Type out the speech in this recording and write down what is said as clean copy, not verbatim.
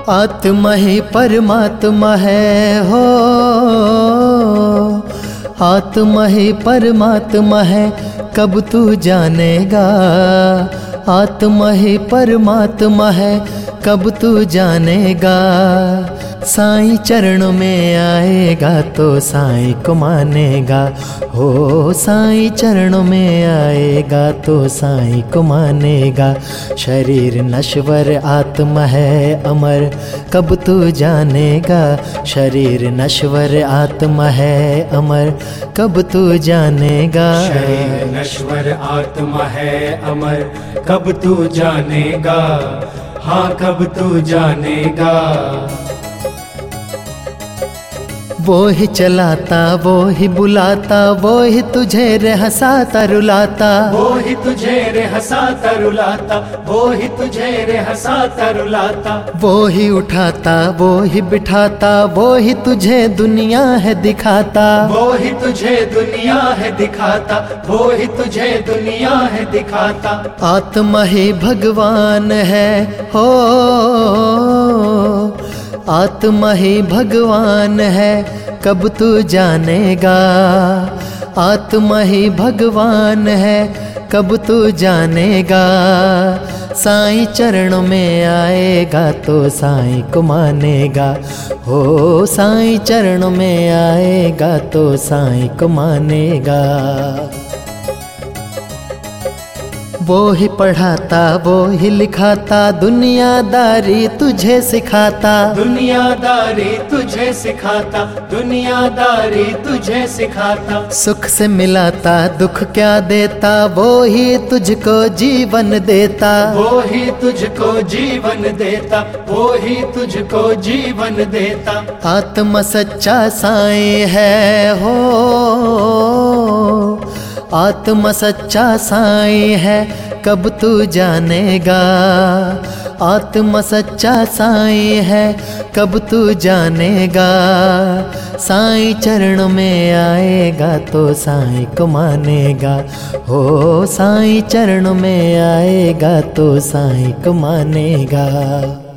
आत्मा ही परमात्मा है हो, आत्मा ही परमात्मा है, कब तू जानेगा। आत्मा ही परमात्मा है, कब तू जानेगा। साईं चरणों में आएगा तो साईं को मानेगा हो। साईं चरणों में आएगा तो साईं को मानेगा। शरीर नश्वर आत्मा है अमर, कब तू जानेगा। शरीर नश्वर आत्मा है अमर, कब तू जानेगा। शरीर नश्वर आत्मा है अमर, कब तू जानेगा। हाँ कब तू जानेगा। वो ही चलाता, वो ही बुलाता, वो ही तुझे रे हंसाता रुलाता। वो ही तुझे रे हंसाता रुलाता, वो ही तुझे रे हंसाता रुलाता। वो ही उठाता, वो ही बिठाता, वो ही तुझे दुनिया है दिखाता। वो ही तुझे दुनिया है दिखाता, वो ही तुझे दुनिया है दिखाता। आत्मा ही भगवान है हो, आत्मा ही भगवान है, कब तू जानेगा। आत्मा ही भगवान है, कब तू जानेगा। साईं चरणों में आएगा तो साईं को मानेगा हो। साईं चरणों में आएगा तो साईं को मानेगा। वो ही पढ़ाता, वो ही लिखाता, दुनियादारी तुझे सिखाता। दुनियादारी तुझे सिखाता, दुनियादारी तुझे सिखाता। सुख से मिलाता, दुख क्या देता, वो ही तुझको जीवन देता। वो ही तुझको जीवन देता, वो ही तुझको जीवन देता। आत्मा सच्चा साईं है हो, आत्मा सच्चा साईं है, कब तू जानेगा। आत्मा सच्चा साईं है, कब तू जानेगा। साईं चरणों में आएगा तो साईं को मानेगा हो। साईं चरणों में आएगा तो साईं को मानेगा।